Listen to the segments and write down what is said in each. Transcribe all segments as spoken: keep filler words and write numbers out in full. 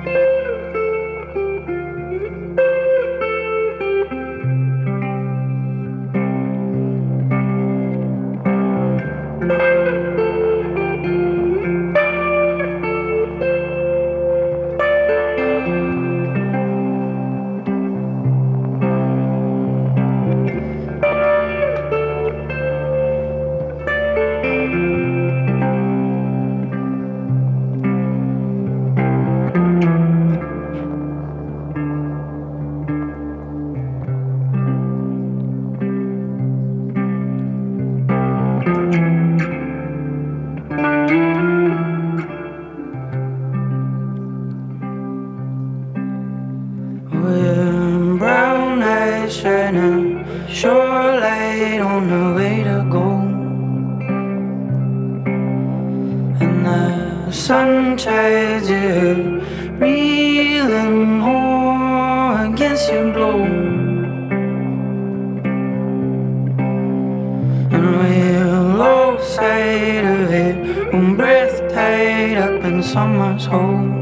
With brown eyes shining, sure light on the way to go. And the sun chides you, reeling more against your glow. And we'll lose sight of it when breath tied up in summer's hold.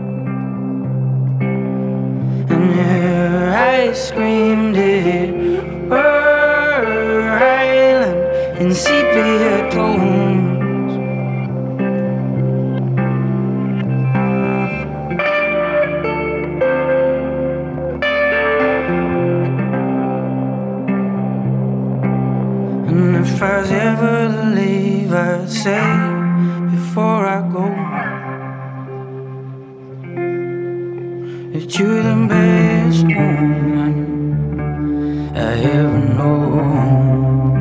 And her eyes screamed it were island in sepia tones. And if I was ever to leave, I'd say before I go that you're the best woman I ever know.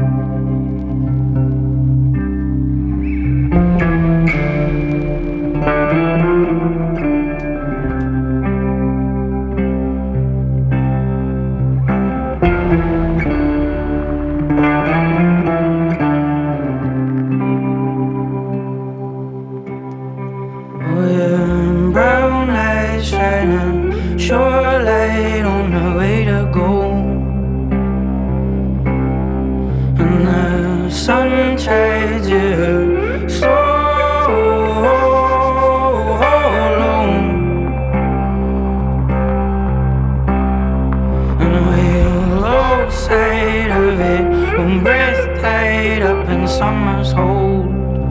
With brown eyes shining, sure light on the way to go. And the sun chides you so alone. And we'll lose sight of it when breath tied up in summer's hold.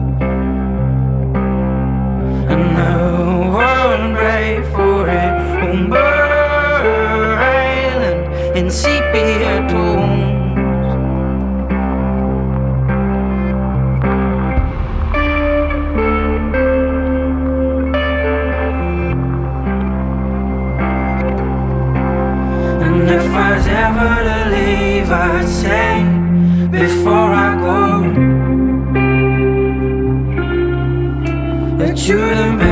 And the world brave for it on Burr Island in sepia tones. And if I was ever to leave, I'd say before I go that you're the best